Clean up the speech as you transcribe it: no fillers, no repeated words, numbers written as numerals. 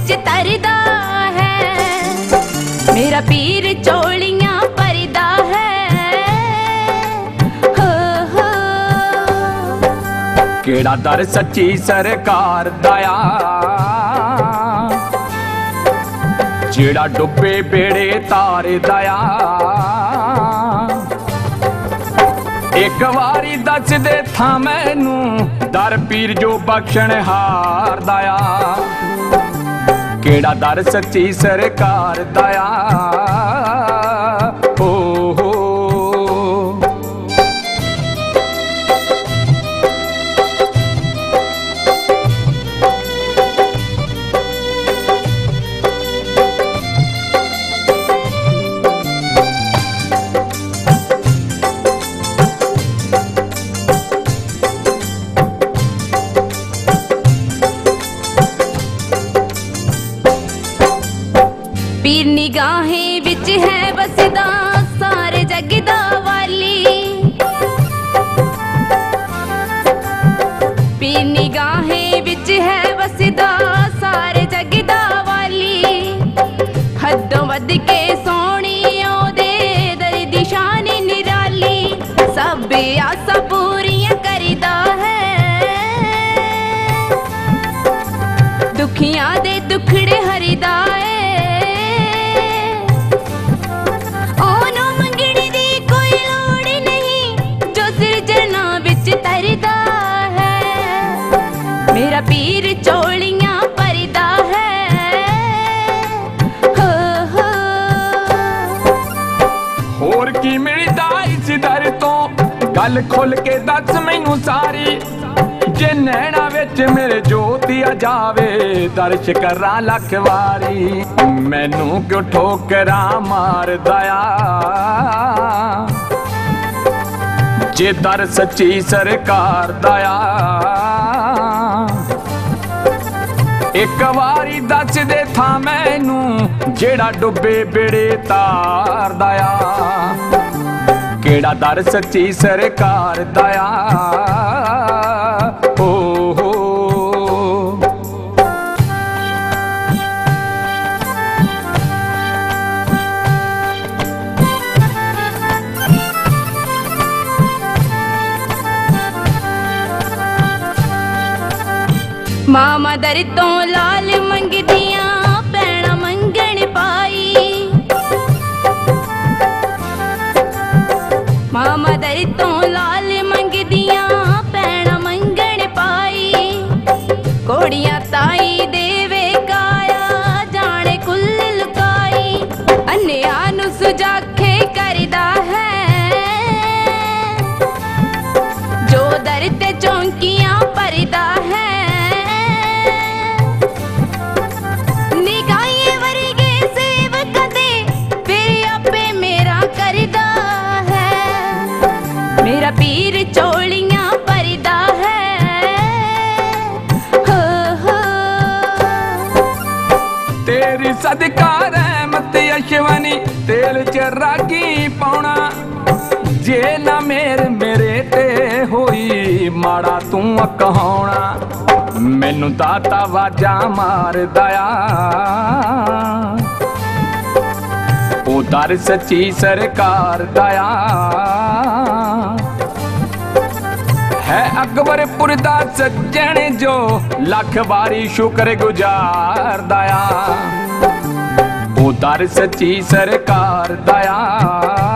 विच तरदा है। मेरा पीर चोलियां भरदा है। केड़ा दर सच्ची सरकार दया जेड़ा डुबे बेड़े तार दया। एक वारी दस दे था मैनू दर पीर जो बख्शण हार दया। केड़ा दर सच्ची सरकार दया। हो पीर निगाहें विच है बसदा सारे जग दा वाली। पीर निगाहें विच है बसदा सारे जग दा वाली। हदों वध के सोहणी ओदे दर दी शान निराली। सब आसा पूरियां करदा है। दुखियां दे दुखड़े हरदा है। मेरा पीर चोलियां भरदा है। होर की मिलदा इस दर तो गल खुल के दस मैनू सारी। जे नैना विच मेरे जोती आ जावे दर्श करा लख वारी। मैनू क्यों ठोकरा मार दया जे दर सच्ची सरकार दया। एक वारी दस दे था मैनू जेड़ा डुबे बेड़े तार दया। केड़ा दर सच्ची सरकार दया। हो मामा दर तो लाल मंगदियां भैणां मंगण पाई। मामा दर तो लाल मंगदियां भैणां मंगण पाई। कोड़ियां ताई देवे काया जाने कुल लुकाई। अन्निया नू सुजाखे करदा है जो दर ते चौंकियां भरदा है। मेरा पीर चोलियां भरदा है। तेरी सदका रहमत अशवनी तेल च रागी पाउणा। जे ना मेरे ते होई माड़ा तू कहाउणा। मैनू दाता वाजा मार दया ओ दर सच्ची सरकार दया। है अकबरपुर दा सज्जन जो लख बारी शुक्र गुजार दया। ओ दर सच्ची सरकार दया।